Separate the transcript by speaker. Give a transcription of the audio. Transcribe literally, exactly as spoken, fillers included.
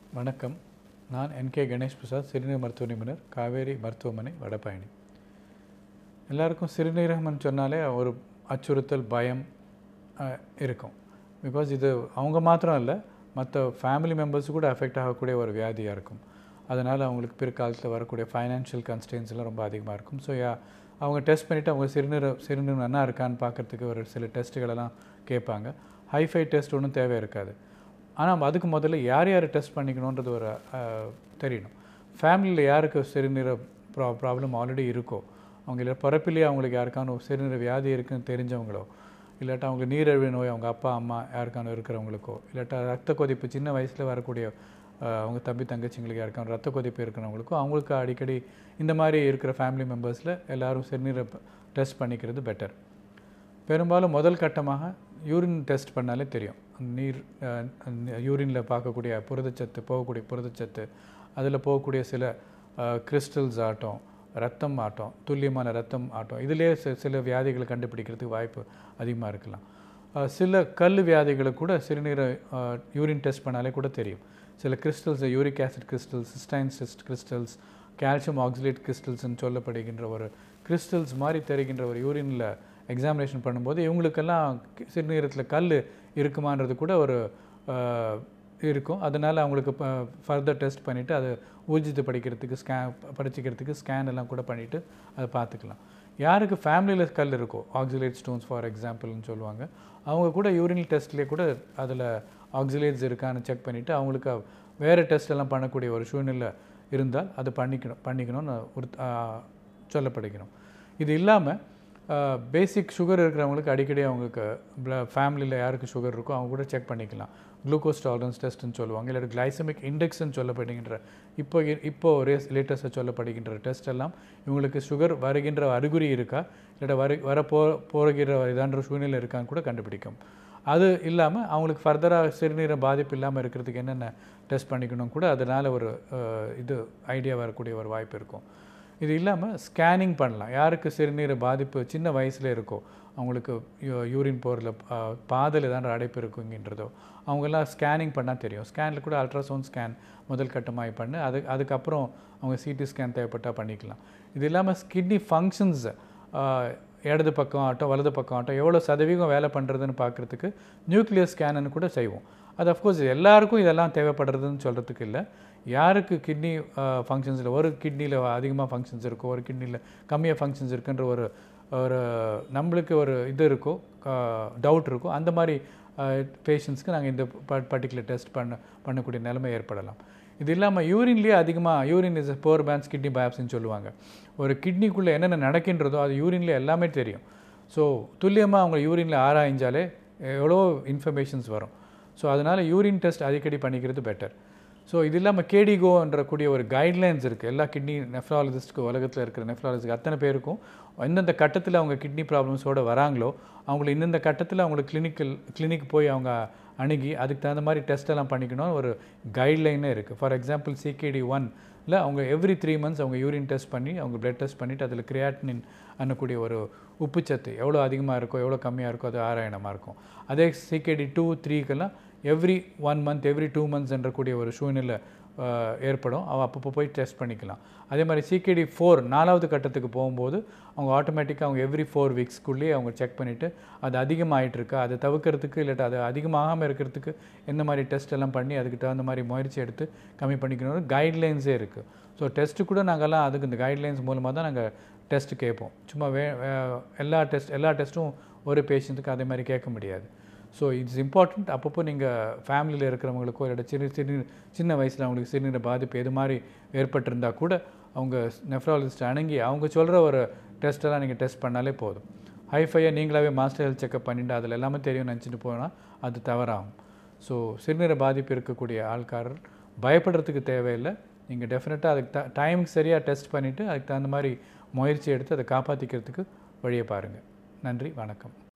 Speaker 1: வணக்கம். நான் N K Ganesh Prasad, சிறுநீர் மருத்துவ நிபுணர், காவேரி மருத்துவமனை, வடபழனி. எல்லாருக்கும் சிறுநீரகம்னு சொன்னாலே ஒரு அச்சுறுத்தல், பயம் இருக்கும். பிகாஸ் இது அவங்க மாத்திரம் இல்லை, மற்ற ஃபேமிலி மெம்பர்ஸ் கூட அஃபெக்ட் ஆகக்கூடிய ஒரு வியாதியாக இருக்கும். அதனால் அவங்களுக்கு பிற்காலத்தில் வரக்கூடிய ஃபைனான்ஷியல் கன்ஸ்ட்ரெயின்ஸ்லாம் ரொம்ப அதிகமாக இருக்கும். ஸோ யா அவங்க டெஸ்ட் பண்ணிவிட்டு அவங்க சிறுநீர் சிறுநீர் நல்லா இருக்கான்னு பார்க்குறதுக்கு ஒரு சில டெஸ்ட்டுகளெல்லாம் கேட்பாங்க. ஹைஃபை டெஸ்ட் ஒன்றும் தேவை இருக்காது. ஆனால் அதுக்கு முதல்ல யார் யார் டெஸ்ட் பண்ணிக்கணுன்றது ஒரு தெரியணும். ஃபேமிலியில் யாருக்கு சிறுநீர ப்ரா ப்ராப்ளம் ஆல்ரெடி இருக்கோ, அவங்க இல்லை பிறப்பிலேயே அவங்களுக்கு யாருக்கான சிறுநீர வியாதி இருக்குன்னு தெரிஞ்சவங்களோ, இல்லாட்டா அவங்க நீரிழிவு நோய் அவங்க அப்பா அம்மா யாருக்கான இருக்கிறவங்களுக்கோ, இல்லாட்டா ரத்த கொதிப்பு சின்ன வயசில் வரக்கூடிய அவங்க தம்பி தங்கச்சிங்களுக்கு யாருக்கான ரத்த கொதிப்பு இருக்கிறவங்களுக்கோ, அவங்களுக்கு அடிக்கடி இந்த மாதிரி இருக்கிற ஃபேமிலி மெம்பர்ஸில் எல்லோரும் சிறுநீரை டெஸ்ட் பண்ணிக்கிறது பெட்டர். பெரும்பாலும் முதல் கட்டமாக யூரின் டெஸ்ட் பண்ணாலே தெரியும். நீர் யூரினில் பார்க்கக்கூடிய புரதச்சத்து, போகக்கூடிய புரதச்சத்து, அதில் போகக்கூடிய சில கிறிஸ்டல்ஸ் ஆட்டம், ரத்தம் ஆட்டம், துல்லியமான ரத்தம் ஆட்டம், இதிலே சில வியாதிகளை கண்டுபிடிக்கிறதுக்கு வாய்ப்பு அதிகமாக இருக்கலாம். சில கல் வியாதிகளை கூட சிறுநீரை யூரின் டெஸ்ட் பண்ணாலே கூட தெரியும். சில crystals, uric acid crystals, cystine cyst crystals, calcium oxalate கிறிஸ்டல்ஸ்ன்னு சொல்லப்படுகின்ற ஒரு கிறிஸ்டல்ஸ் மாதிரி தெரிகின்ற ஒரு யூரினில் எக்ஸாமினேஷன் பண்ணும்போது இவங்களுக்கெல்லாம் சிறுநீரத்தில் கல் இருக்குமான்றது கூட ஒரு இருக்கும். அதனால் அவங்களுக்கு ஃபர்தர் டெஸ்ட் பண்ணிவிட்டு அதை ஊர்ஜித்து படிக்கிறதுக்கு ஸ்கேன் படிச்சிக்கிறதுக்கு ஸ்கேன் எல்லாம் கூட பண்ணிவிட்டு அதை பார்த்துக்கலாம். யாருக்கு ஃபேமிலியில் கல் இருக்கோ, ஆக்சிலேட் ஸ்டோன்ஸ் ஃபார் எக்ஸாம்பிள்னு சொல்லுவாங்க, அவங்க கூட யூரினல் டெஸ்ட்லேயே கூட அதில் ஆக்சிலேட்ஸ் இருக்கான்னு செக் பண்ணிவிட்டு அவங்களுக்கு வேறு டெஸ்ட் எல்லாம் பண்ணக்கூடிய ஒரு சூழ்நிலை இருந்தால் அது பண்ணிக்கணும் பண்ணிக்கணும்னு ஒரு சொல்லப்படுகிறோம். இது இல்லாமல் பேசிக் சுகர் இருக்கிறவங்களுக்கு அடிக்கடி அவங்களுக்கு ஃபேமிலியில் யாருக்கு சுகர் இருக்கோ அவங்க கூட செக் பண்ணிக்கலாம். குளுக்கோஸ் டாலரன்ஸ் டெஸ்ட்டுன்னு சொல்லுவாங்க, இல்லை கிளைசமிக் இண்டெக்ஸ்ன்னு சொல்லப்படுகின்ற இப்போ இப்போ ரேஸ் லேட்டஸ்ட்டாக சொல்லப்படுகின்ற டெஸ்ட் எல்லாம் இவங்களுக்கு சுகர் வருகின்ற அறிகுறி இருக்கா, இல்லாட்ட வர வர போ போகிற இதான்ற சூழ்நிலை இருக்கான்னு கூட கண்டுபிடிக்கும். அது இல்லாமல் அவங்களுக்கு ஃபர்தராக சிறுநீரை பாதிப்பு இல்லாமல் இருக்கிறதுக்கு என்னென்ன டெஸ்ட் பண்ணிக்கணும் கூட அதனால் ஒரு இது ஐடியா வரக்கூடிய ஒரு வாய்ப்பு இருக்கும். இது இல்லாமல் ஸ்கேனிங் பண்ணலாம். யாருக்கு சிறுநீரை பாதிப்பு சின்ன வயசில் இருக்கோ, அவங்களுக்கு யூரின் போரில் பாதையில் ஏதாவது அடைப்பு இருக்குங்கன்றதோ அவங்கெல்லாம் ஸ்கேனிங் பண்ணால் தெரியும். ஸ்கேனில் கூட அல்ட்ராசவுண்ட் ஸ்கேன் முதல் கட்டமாகி பண்ணு, அது அதுக்கப்புறம் அவங்க சிடி ஸ்கேன் தேவைப்பட்டால் பண்ணிக்கலாம். இது இல்லாமல் கிட்னி ஃபங்க்ஷன்ஸ், இடது பக்கம் ஆட்டம் வலது பக்கம் ஆட்டம் எவ்வளோ சதவீதம் வேலை பண்ணுறதுன்னு பார்க்குறதுக்கு நியூக்ளியர் ஸ்கேனுன்னு கூட செய்வோம். அது அஃப்கோர்ஸ் எல்லாருக்கும் இதெல்லாம் தேவைப்படுறதுன்னு சொல்கிறதுக்கு இல்லை. யாருக்கு கிட்னி ஃபங்க்ஷன்ஸில் ஒரு கிட்னியில் அதிகமாக ஃபங்க்ஷன்ஸ் இருக்கோ, ஒரு கிட்னியில் கம்மியாக ஃபங்க்ஷன்ஸ் இருக்குன்ற ஒரு ஒரு நம்மளுக்கு ஒரு இது இருக்கோ, டவுட் இருக்கோ, அந்த மாதிரி பேஷண்ட்ஸ்க்கு நாங்கள் இந்த பர்டிகுலர் டெஸ்ட் பண்ண பண்ணக்கூடிய நிலைமை ஏற்படலாம். இது இல்லாமல் யூரின்லேயே அதிகமாக யூரின் இஸ் போர் பேன்ஸ் கிட்னி பயாப்சின்னு சொல்லுவாங்க. ஒரு கிட்னிக்குள்ளே என்னென்ன நடக்கின்றதோ அது யூரின்லேயே எல்லாமே தெரியும். ஸோ துல்லியமாக அவங்க யூரினில் ஆராய்ஞ்சாலே எவ்வளோ இன்ஃபர்மேஷன்ஸ் வரும். ஸோ அதனால் யூரின் டெஸ்ட் அடிக்கடி பண்ணிக்கிறது பெட்டர். ஸோ இது இல்லாமல் கேடிகோன்ற கூடிய ஒரு கைட்லைன்ஸ் இருக்குது. எல்லா கிட்னி நெஃப்ராலஜிஸ்ட்டுக்கு, உலகத்தில் இருக்கிற நெஃப்ராலஜிஸ்ட் அத்தனை பேருக்கும் எந்தெந்த கட்டத்தில் அவங்க கிட்னி ப்ராப்ளம்ஸோடு வராங்களோ அவங்களுக்கு இந்தந்த கட்டத்தில் அவங்களுக்கு கிளினிக்கல் கிளினிக் போய் அவங்க அணுகி அதுக்கு தகுந்த மாதிரி டெஸ்ட் எல்லாம் பண்ணிக்கணும் ஒரு கைட்லைனே இருக்குது. ஃபார் எக்ஸாம்பிள் சிகேடி ஒன் இல்லை அவங்க எவ்ரி த்ரீ மந்த்ஸ் அவங்க யூரின் டெஸ்ட் பண்ணி அவங்க பிளட் டெஸ்ட் பண்ணிவிட்டு அதில் கிரியாட்டினின் அன்னக்கூடிய ஒரு உப்புச்சத்து எவ்வளோ அதிகமாக இருக்கோ எவ்வளோ கம்மியாக இருக்கோ அது ஆராயணமாக இருக்கும். அதே சிகேடி டூ த்ரீக்கெல்லாம் every one month every two months என்றக்கூடிய ஒரு சூழ்நிலை ஏற்படும். அவள் அப்பப்போ போய் டெஸ்ட் பண்ணிக்கலாம். அதே மாதிரி சிகேடி ஃபோர் நாலாவது கட்டத்துக்கு போகும்போது அவங்க ஆட்டோமேட்டிக்காக அவங்க எவ்ரி ஃபோர் வீக்ஸ்க்குள்ளேயே அவங்க செக் பண்ணிவிட்டு அது அதிகமாகிட்டு இருக்கா, அதை தவிர்க்கிறதுக்கு இல்லாட்டா அது அதிகமாகாமல் இருக்கிறதுக்கு எந்த மாதிரி டெஸ்ட் எல்லாம் பண்ணி அதுக்கு தகுந்த மாதிரி முயற்சி எடுத்து கம்மி பண்ணிக்கணும் கைட்லைன்ஸே இருக்குது. ஸோ டெஸ்ட்டு கூட நாங்கள்லாம் அதுக்கு இந்த கைட்லைன்ஸ் மூலமாக தான் நாங்கள் டெஸ்ட்டு கேட்போம். சும்மா வே எல்லா டெஸ்ட் எல்லா டெஸ்ட்டும் ஒரு பேஷண்ட்டுக்கு அதே மாதிரி கேட்க முடியாது. So it's important. அப்பப்போ நீங்கள் ஃபேமிலியில் இருக்கிறவங்களுக்கோ இல்லை சிறு சிறு சின்ன வயசில் அவங்களுக்கு சிறுநீர் பாதிப்பு எது மாதிரி ஏற்பட்டிருந்தால் கூட அவங்க நெஃப்ராலஜிஸ்ட் அணுகி அவங்க சொல்கிற ஒரு டெஸ்ட்டெல்லாம் நீங்கள் டெஸ்ட் பண்ணாலே போதும். ஹைஃபையாக நீங்களாகவே மாஸ்டர் ஹெல்த் செக்அப் பண்ணிட்டு அதில் எல்லாமே தெரியும் நினச்சிட்டு போனால் அது தவறாகும். ஸோ சிறுநீர் பாதிப்பு இருக்கக்கூடிய ஆள்காரர் பயப்படுறதுக்கு தேவையில்லை. நீங்கள் டெஃபினட்டாக அதுக்கு த டைமுக்கு சரியாக டெஸ்ட் பண்ணிவிட்டு அதுக்கு தகுந்த மாதிரி முயற்சி எடுத்து அதை காப்பாற்றிக்கிறதுக்கு வழியை பாருங்கள். நன்றி, வணக்கம்.